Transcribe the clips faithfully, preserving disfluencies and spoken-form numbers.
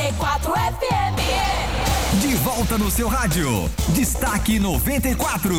e quatro F M. De volta no seu rádio. Destaque noventa e quatro.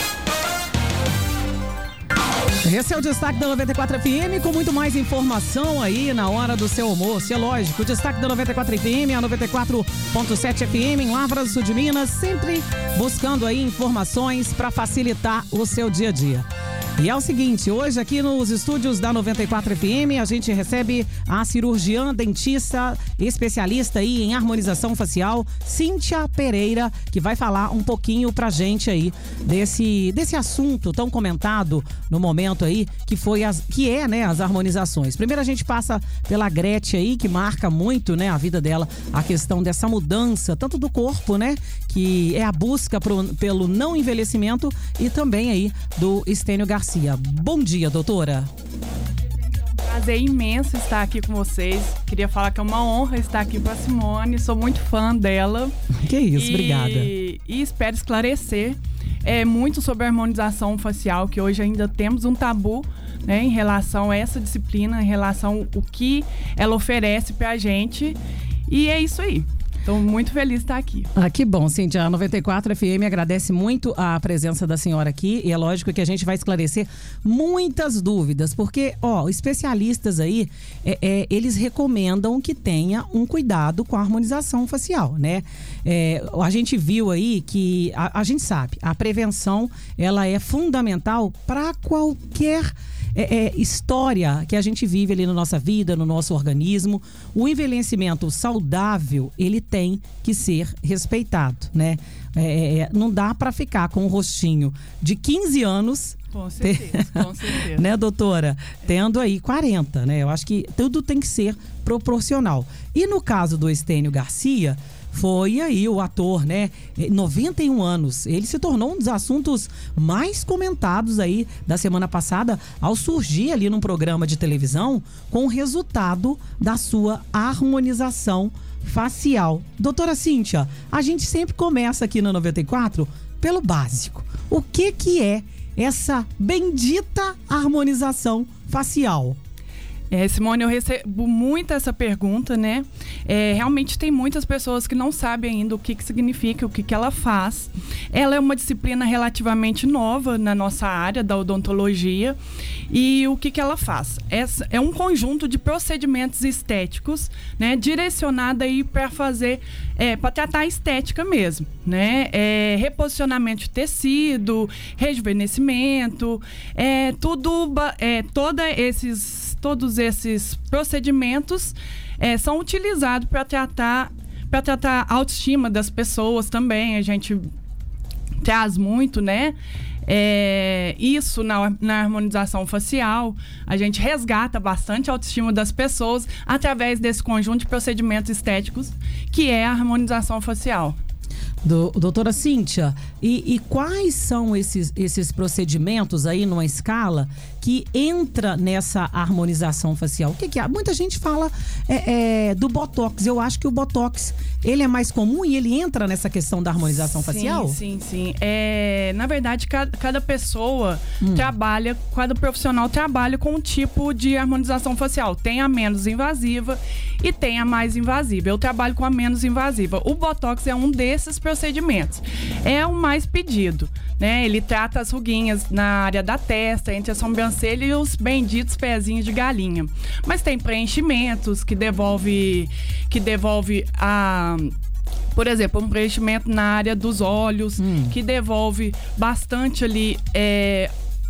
Esse é o Destaque da noventa e quatro F M, com muito mais informação aí na hora do seu almoço. É lógico, o Destaque da noventa e quatro F M, a noventa e quatro ponto sete F M em Lavras, sul de Minas, sempre buscando aí informações para facilitar o seu dia a dia. E é o seguinte, hoje aqui nos estúdios da noventa e quatro F M, a gente recebe a cirurgiã dentista especialista aí em harmonização facial, Cíntia Pereira, que vai falar um pouquinho pra gente aí desse, desse assunto tão comentado no momento aí, que foi as, que é, né, as harmonizações. Primeiro a gente passa pela Gretchen aí, que marca muito, né, a vida dela, a questão dessa mudança, tanto do corpo, né, que é a busca pro, pelo não envelhecimento, e também aí do Estênio Garcia. Bom dia, doutora. Prazer imenso estar aqui com vocês. Queria falar que é uma honra estar aqui com a Simone. Sou muito fã dela. Que isso, e, obrigada. E espero esclarecer é, muito sobre a harmonização facial, que hoje ainda temos um tabu, né, em relação a essa disciplina, em relação ao que ela oferece pra gente. E é isso aí. Estou muito feliz de estar aqui. Ah, que bom, Cíntia. A noventa e quatro F M agradece muito a presença da senhora aqui, e é lógico que a gente vai esclarecer muitas dúvidas, porque, ó, especialistas aí, é, é, eles recomendam que tenha um cuidado com a harmonização facial, né? É, a gente viu aí que, a, a gente sabe, a prevenção, ela é fundamental para qualquer É, é, história que a gente vive ali na nossa vida, no nosso organismo. O envelhecimento saudável, ele tem que ser respeitado, né? É, é, não dá para ficar com um rostinho de quinze anos. Com certeza, com certeza. Né, doutora? Tendo aí quarenta, né? Eu acho que tudo tem que ser proporcional. E no caso do Estênio Garcia, foi aí o ator, né? noventa e um anos. Ele se tornou um dos assuntos mais comentados aí da semana passada, ao surgir ali num programa de televisão com o resultado da sua harmonização facial. Doutora Cíntia, a gente sempre começa aqui na noventa e quatro pelo básico. O que que é essa bendita harmonização facial? É, Simone, eu recebo muito essa pergunta, né? É, realmente tem muitas pessoas que não sabem ainda o que, que significa, o que, que ela faz. Ela é uma disciplina relativamente nova na nossa área da odontologia. E o que, que ela faz? Essa é um conjunto de procedimentos estéticos, né? Direcionado aí para fazer, é, para tratar a estética mesmo, né? É, reposicionamento de tecido, rejuvenescimento, é, tudo, é, toda esses Todos esses procedimentos é, são utilizados para tratar, para tratar a autoestima das pessoas também. A gente traz muito, né? É, isso na, na harmonização facial. A gente resgata bastante a autoestima das pessoas através desse conjunto de procedimentos estéticos que é a harmonização facial. Do, doutora Cíntia, e, e quais são esses, esses procedimentos aí numa escala que entra nessa harmonização facial? O que que é? Muita gente fala é, é, do Botox. Eu acho que o Botox, ele é mais comum e ele entra nessa questão da harmonização sim, facial? Sim, sim. É, na verdade, cada, cada pessoa hum. trabalha, cada profissional trabalha com um tipo de harmonização facial. Tem a menos invasiva e tem a mais invasiva. Eu trabalho com a menos invasiva. O Botox é um desses procedimentos. É o mais pedido, né? Ele trata as ruguinhas na área da testa, entre a sobrancelha e os benditos pezinhos de galinha. Mas tem preenchimentos que devolve, que devolve a... Por exemplo, um preenchimento na área dos olhos, hum. que devolve bastante ali, é,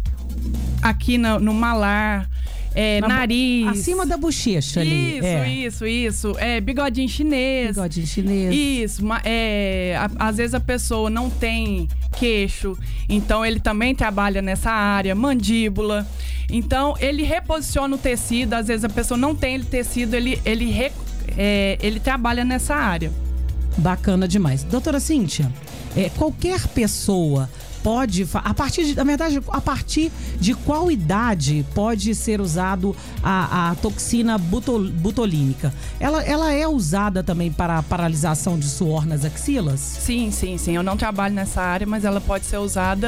aqui no, no malar. É, Na, nariz. Acima da bochecha ali. Isso, é. isso, isso. É, bigodinho chinês. Bigodinho chinês. Isso. É, a, às vezes a pessoa não tem queixo, então ele também trabalha nessa área, mandíbula. Então, ele reposiciona o tecido. Às vezes a pessoa não tem tecido, ele, ele, re, é, ele trabalha nessa área. Bacana demais. Doutora Cíntia, é, qualquer pessoa pode, a partir de, na verdade, a partir de qual idade pode ser usado a, a toxina butol, butolínica? Ela, ela é usada também para paralisação de suor nas axilas? Sim, sim, sim. Eu não trabalho nessa área, mas ela pode ser usada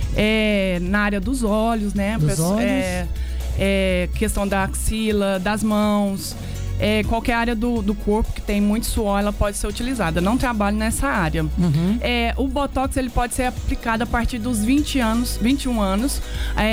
é, na área dos olhos, né? Dos Pessoa, olhos? É, é, questão da axila, das mãos. é, qualquer área do, do corpo que tem muito suor, ela pode ser utilizada. Não trabalho nessa área. Uhum. É, o Botox, ele pode ser aplicado a partir dos vinte anos, vinte e um anos,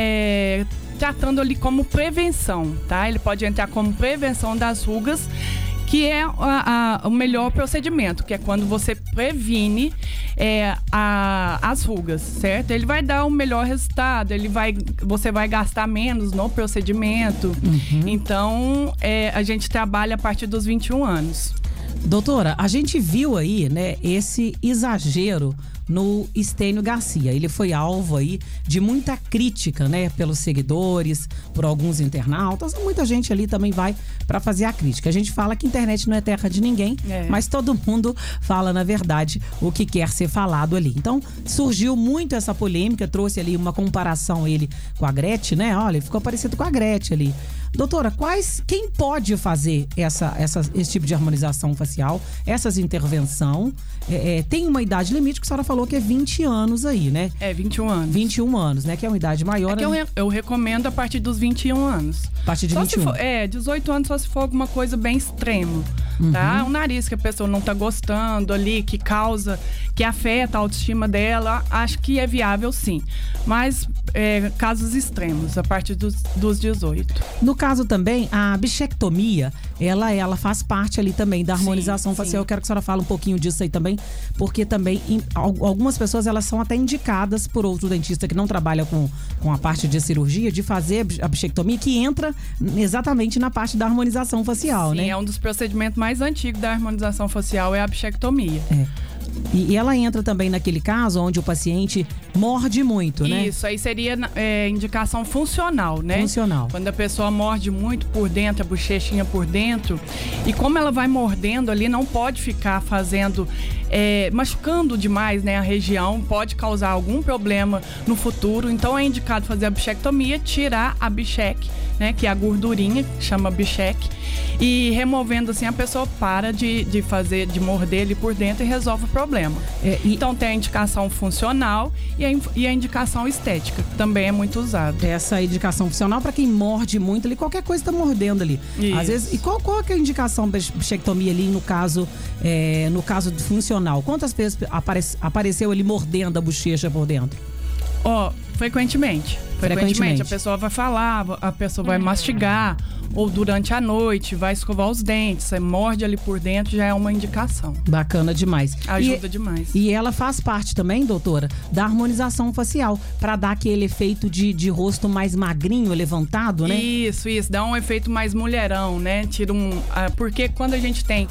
é, tratando ali como prevenção, tá? Ele pode entrar como prevenção das rugas, que é a, a, o melhor procedimento, que é quando você previne é, a, as rugas, certo? Ele vai dar o melhor resultado, ele vai, você vai gastar menos no procedimento. Uhum. Então, é, a gente trabalha a partir dos vinte e um anos. Doutora, a gente viu aí, né, esse exagero no Estênio Garcia. Ele foi alvo aí de muita crítica, né, pelos seguidores, por alguns internautas. Muita gente ali também vai para fazer a crítica. A gente fala que a internet não é terra de ninguém, é. mas todo mundo fala, na verdade, o que quer ser falado ali. Então, surgiu muito essa polêmica, trouxe ali uma comparação ele com a Gretchen, né? Olha, ficou parecido com a Gretchen ali. Doutora, quais, quem pode fazer essa, essa, esse tipo de harmonização facial, essas intervenções? É, é, tem uma idade limite que a senhora falou que é vinte anos aí, né? É, vinte e um anos. vinte e um anos, né? Que é uma idade maior. É que eu, re, eu recomendo a partir dos vinte e um anos. A partir de só vinte e um? Se for, é, dezoito anos só se for alguma coisa bem extrema, uhum. tá? Um nariz que a pessoa não tá gostando ali, que causa, que afeta a autoestima dela, acho que é viável sim. Mas é, casos extremos, a partir dos, dos dezoito. No caso também, a bichectomia, ela, ela faz parte ali também da harmonização sim, facial. Sim. Eu quero que a senhora fale um pouquinho disso aí também, porque também em, algumas pessoas elas são até indicadas por outro dentista que não trabalha com, com a parte de cirurgia, de fazer a bichectomia, que entra exatamente na parte da harmonização facial, sim, né? É um dos procedimentos mais antigos da harmonização facial, é a bichectomia. É. E, e ela entra também naquele caso onde o paciente morde muito, né? Isso, aí seria é, indicação funcional, né? Funcional. Quando a pessoa morde muito por dentro, a bochechinha por dentro. E como ela vai mordendo ali, não pode ficar fazendo, é, machucando demais, né, a região. Pode causar algum problema no futuro. Então é indicado fazer a bichectomia, tirar a bicheque, né, que é a gordurinha, que chama bicheque. E removendo assim, a pessoa para de, de fazer, de morder ali por dentro e resolve o problema. É, e... Então tem a indicação funcional e a, e a indicação estética, que também é muito usada. Essa indicação funcional para quem morde muito ali, qualquer coisa está mordendo ali. Isso. Às vezes, e qual, qual que é a indicação da bichectomia ali no caso, é, no caso funcional? Quantas vezes aparece, apareceu ele mordendo a bochecha por dentro? Ó, oh, frequentemente. Frequentemente. A pessoa vai falar, a pessoa vai mastigar, ou durante a noite vai escovar os dentes, você morde ali por dentro, já é uma indicação. Bacana demais. Ajuda e, demais. E ela faz parte também, doutora, da harmonização facial, para dar aquele efeito de, de rosto mais magrinho, levantado, né? Isso, isso. Dá um efeito mais mulherão, né? Tira um... Uh, porque quando a gente tem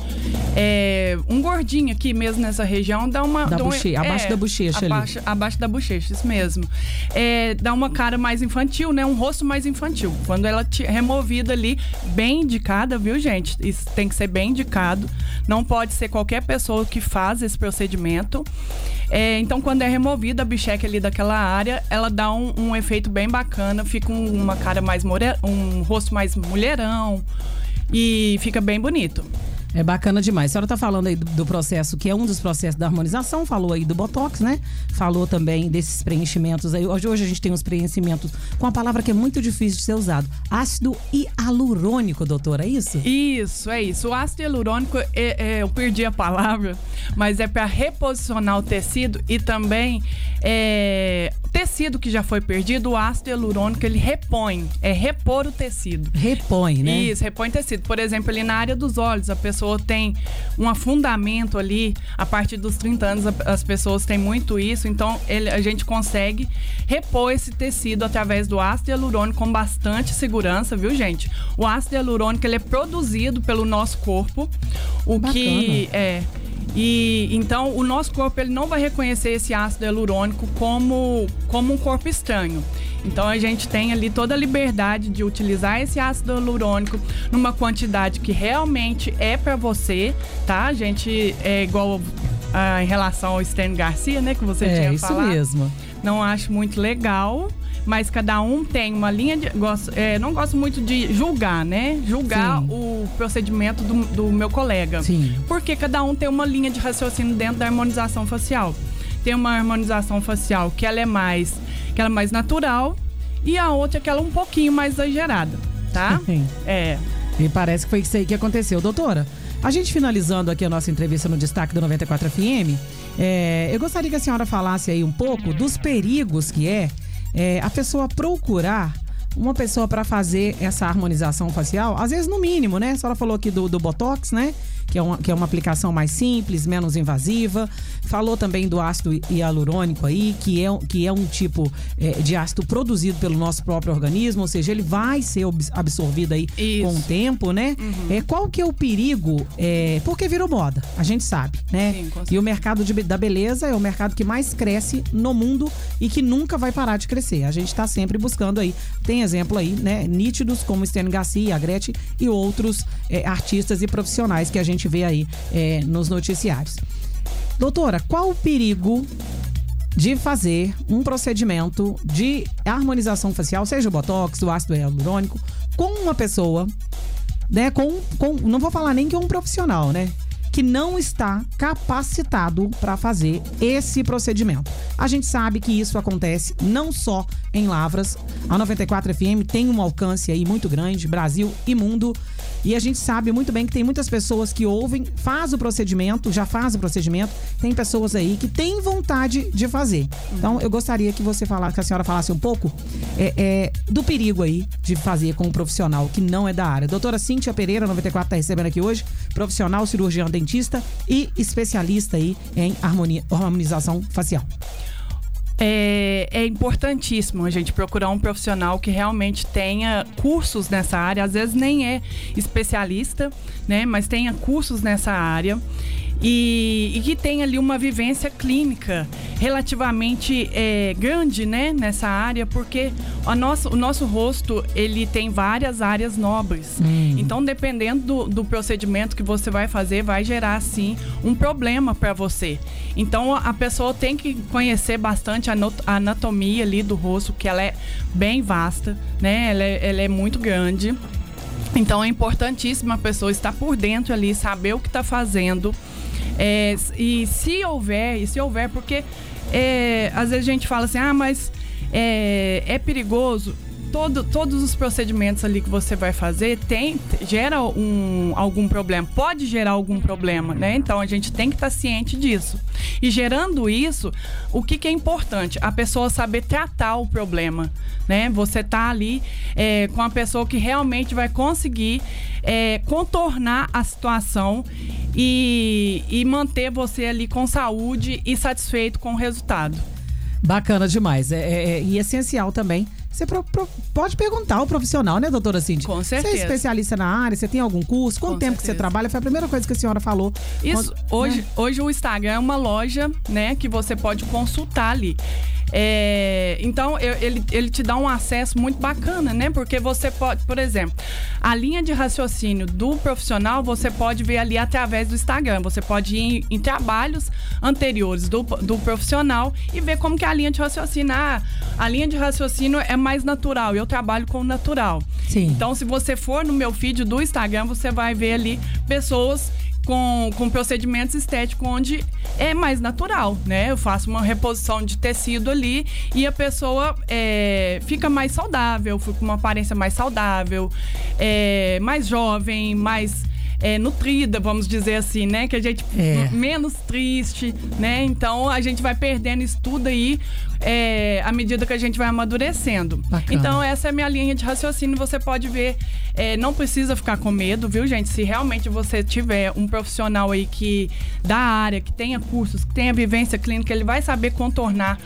é, um gordinho aqui mesmo nessa região, dá uma... Da dá um, boche, é, abaixo da bochecha abaixo, ali. Abaixo da bochecha, isso mesmo. É, dá uma cara mais infantil, né? Um rosto mais infantil. Quando ela é removida ali, bem indicada, viu, gente? Isso tem que ser bem indicado. Não pode ser qualquer pessoa que faz esse procedimento. É, então, quando é removida a bicheca ali daquela área, ela dá um, um efeito bem bacana. Fica um, uma cara mais... More... um rosto mais mulherão. E fica bem bonito. É bacana demais. A senhora está falando aí do, do processo, que é um dos processos da harmonização, falou aí do Botox, né? Falou também desses preenchimentos aí. Hoje, hoje a gente tem uns preenchimentos com uma palavra que é muito difícil de ser usado. Ácido hialurônico, doutora, é isso? Isso, é isso. O ácido hialurônico, é, é, eu perdi a palavra, mas é para reposicionar o tecido e também é, o tecido que já foi perdido, o ácido hialurônico, ele repõe, é repor o tecido. Repõe, né? Isso, repõe tecido. Por exemplo, ali na área dos olhos, a pessoa tem um afundamento ali, a partir dos trinta anos as pessoas têm muito isso, então ele, a gente consegue repor esse tecido através do ácido hialurônico com bastante segurança, viu, gente? O ácido hialurônico, ele é produzido pelo nosso corpo, o Bacana. que é... E então o nosso corpo ele não vai reconhecer esse ácido hialurônico como, como um corpo estranho. Então a gente tem ali toda a liberdade de utilizar esse ácido hialurônico numa quantidade que realmente é para você, tá? A gente é igual ah, em relação ao Estênio Garcia, né? Que você é, tinha falado. É, isso mesmo. Não acho muito legal, mas cada um tem uma linha de... Gosto, é, não gosto muito de julgar, né? Julgar Sim. o procedimento do, do meu colega. Sim. Porque cada um tem uma linha de raciocínio dentro da harmonização facial. Tem uma harmonização facial que ela é mais, que ela é mais natural e a outra que ela é um pouquinho mais exagerada, tá? Sim. É... E parece que foi isso aí que aconteceu. Doutora, a gente finalizando aqui a nossa entrevista no Destaque da noventa e quatro F M, é, eu gostaria que a senhora falasse aí um pouco dos perigos que é, é a pessoa procurar uma pessoa para fazer essa harmonização facial, às vezes no mínimo, né? A senhora falou aqui do, do Botox, né? Que é, uma, que é uma aplicação mais simples, menos invasiva. Falou também do ácido hialurônico aí, que é, que é um tipo é, de ácido produzido pelo nosso próprio organismo, ou seja, ele vai ser absorvido aí Isso. com o tempo, né? Uhum. É, qual que é o perigo? É, porque virou moda, a gente sabe, né? Sim, e o mercado de, da beleza é o mercado que mais cresce no mundo e que nunca vai parar de crescer. A gente está sempre buscando aí, tem exemplo aí, né? Nítidos como Estênio Garcia, a Gretchen e outros é, artistas e profissionais que a gente vê aí é, nos noticiários. Doutora, qual o perigo de fazer um procedimento de harmonização facial, seja o Botox, o ácido hialurônico, com uma pessoa, né, com, com, não vou falar nem que é um profissional, né, que não está capacitado para fazer esse procedimento? A gente sabe que isso acontece não só em Lavras. A noventa e quatro F M tem um alcance aí muito grande, Brasil e mundo. E a gente sabe muito bem que tem muitas pessoas que ouvem, faz o procedimento, já faz o procedimento. Tem pessoas aí que têm vontade de fazer. Então, eu gostaria que você falasse, que a senhora falasse um pouco é, é, do perigo aí de fazer com um profissional que não é da área. Doutora Cíntia Pereira, noventa e quatro, está recebendo aqui hoje, profissional, cirurgião dentista e especialista aí em harmonia, harmonização facial. É, é importantíssimo a gente procurar um profissional que realmente tenha cursos nessa área, às vezes nem é especialista, né, mas tenha cursos nessa área e, e que tenha ali uma vivência clínica relativamente é, grande, né, nessa área, porque a nossa, o nosso rosto, ele tem várias áreas nobres. Hum. Então, dependendo do, do procedimento que você vai fazer, vai gerar, sim, um problema para você. Então, a pessoa tem que conhecer bastante a anatomia ali do rosto, que ela é bem vasta, né, ela é, ela é muito grande. Então, é importantíssimo a pessoa estar por dentro ali, saber o que está fazendo. É, e se houver, e se houver, porque é, às vezes a gente fala assim, ah, mas é, é perigoso. Todo, todos os procedimentos ali que você vai fazer tem, gera um, algum problema, pode gerar algum problema, né? Então a gente tem que estar ciente disso. E gerando isso, o que, que é importante? A pessoa saber tratar o problema, né? Você tá ali é, com a pessoa que realmente vai conseguir é, contornar a situação e, e manter você ali com saúde e satisfeito com o resultado. Bacana demais. É, é, e essencial também. Você pro, pro, pode perguntar ao profissional, né, doutora Cíntia? Com certeza. Você é especialista na área, você tem algum curso? Quanto Com tempo certeza. que você trabalha? Foi a primeira coisa que a senhora falou. Isso, Quando, hoje, né? hoje o Instagram é uma loja, né, que você pode consultar ali. É, então, eu, ele, ele te dá um acesso muito bacana, né? Porque você pode, por exemplo, a linha de raciocínio do profissional, você pode ver ali através do Instagram. Você pode ir em, em trabalhos anteriores do, do profissional e ver como que é a linha de raciocínio. Ah, a linha de raciocínio é mais natural, eu trabalho com natural. Sim. Então, se você for no meu feed do Instagram, você vai ver ali pessoas Com, com procedimentos estéticos onde é mais natural, né? Eu faço uma reposição de tecido ali e a pessoa é, fica mais saudável, fica com uma aparência mais saudável, é, mais jovem, mais é, nutrida, vamos dizer assim, né? Que a gente é. menos triste, né? Então a gente vai perdendo isso tudo aí é, à medida que a gente vai amadurecendo. Bacana. Então essa é a minha linha de raciocínio, você pode ver. É, não precisa ficar com medo, viu, gente? Se realmente você tiver um profissional aí que da área, que tenha cursos, que tenha vivência clínica, ele vai saber contornar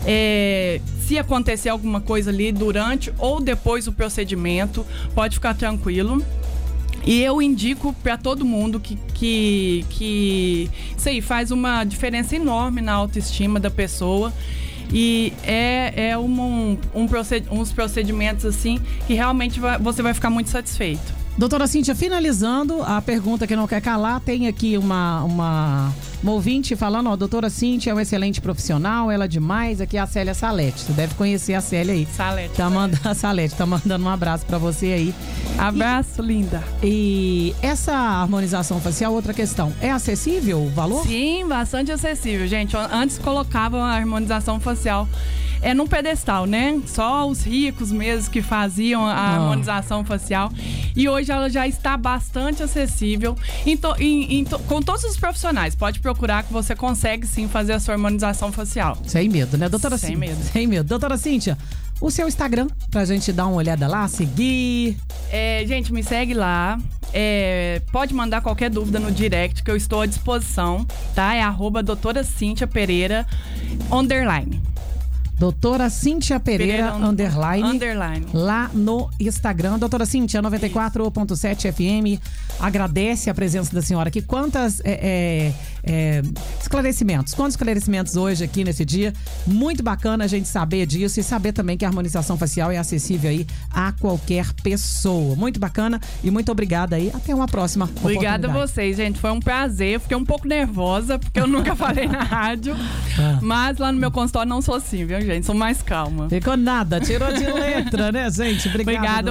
é, se acontecer alguma coisa ali durante ou depois do procedimento, pode ficar tranquilo. E eu indico para todo mundo que, que, que isso aí faz uma diferença enorme na autoestima da pessoa. E é, é um, um proced, uns procedimentos assim que realmente vai, você vai ficar muito satisfeito. Doutora Cíntia, finalizando a pergunta que não quer calar, tem aqui uma, uma, uma ouvinte falando, ó, doutora Cíntia é uma excelente profissional, ela é demais, aqui é a Célia Salete, você deve conhecer a Célia aí. Salete. Tá mandando, a Salete, tá mandando um abraço pra você aí. Abraço, e, linda. E essa harmonização facial, outra questão, é acessível o valor? Sim, bastante acessível, gente. Antes colocava a harmonização facial é num pedestal, né? Só os ricos mesmo que faziam a Ah. harmonização facial. E hoje ela já está bastante acessível em to- em- em to- com todos os profissionais. Pode procurar que você consegue sim fazer a sua harmonização facial. Sem medo, né, doutora Sem Cíntia? medo. Sem medo. Doutora Cíntia, o seu Instagram, pra gente dar uma olhada lá, seguir. É, gente, me segue lá. É, pode mandar qualquer dúvida no direct, que eu estou à disposição, tá? É arroba doutora Cíntia Pereira, underline. Doutora Cíntia Pereira, Pereira, underline, underline. lá no Instagram. Doutora Cíntia, noventa e quatro ponto sete F M, agradece a presença da senhora aqui. Quantas é, é, é, esclarecimentos, quantos esclarecimentos hoje aqui nesse dia. Muito bacana a gente saber disso e saber também que a harmonização facial é acessível aí a qualquer pessoa. Muito bacana e muito obrigada aí. Até uma próxima Obrigada a oportunidade. vocês, gente. Foi um prazer. Fiquei um pouco nervosa, porque eu nunca falei na rádio. Ah. Mas lá no meu consultório não sou assim, viu, gente? Sou mais calma. Ficou nada, tirou de letra, né, gente? Obrigada. Obrigada.